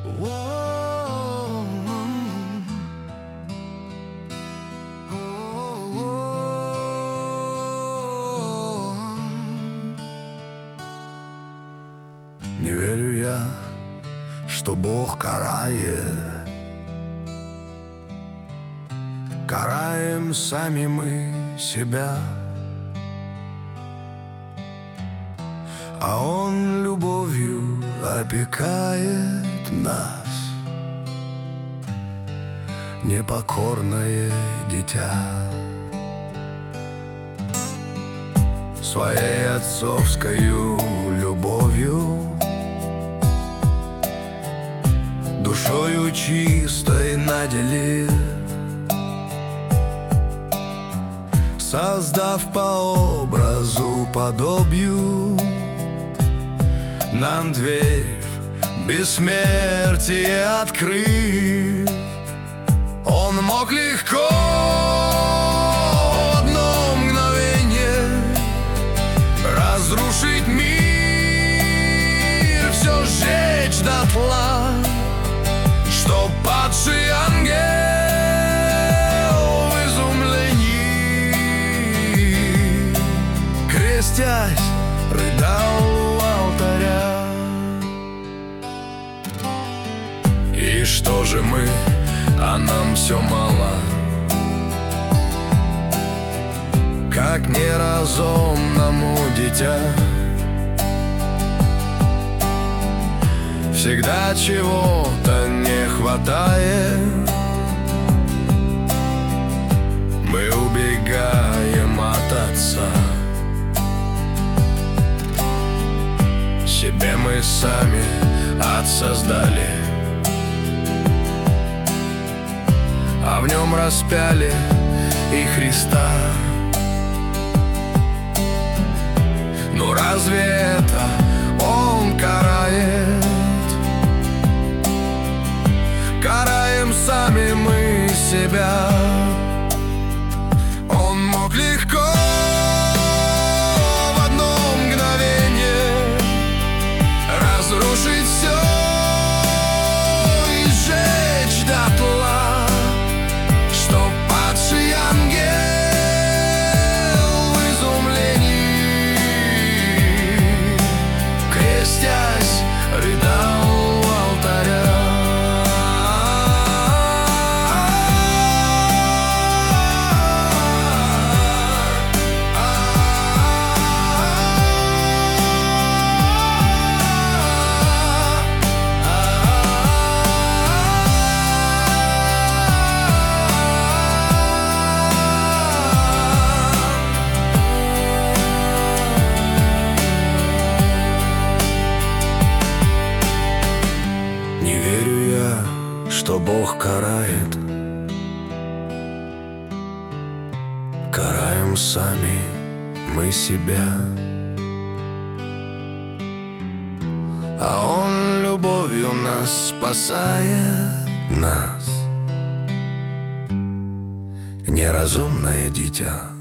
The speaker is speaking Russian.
Не верю я, что Бог карает. Караем сами мы себя, а Он любовью опекает нас, непокорное дитя. Своей отцовскою любовью, душою чистой наделив, создав по образу подобию, нам дверь бессмертие открыв. Он мог легко в одно мгновение разрушить мир, все сжечь дотла, что падший ангел в изумлении, крестясь, рыдал у алтаря. И что же мы, а нам все мало, как неразумному дитя. Всегда чего-то не хватает, мы убегаем от Отца. Себе мы сами ад создали, а в нем распяли и Христа. Ну разве это Он карает? Караем сами мы себя. Он мог легко в одно мгновение разрушить все и сжечь дотла, что падший ангел в изумлении, крестясь, рыдал у алтаря. Не верю я, что Бог карает. Караем сами мы себя, а Он любовью нас спасает, нас, неразумное дитя.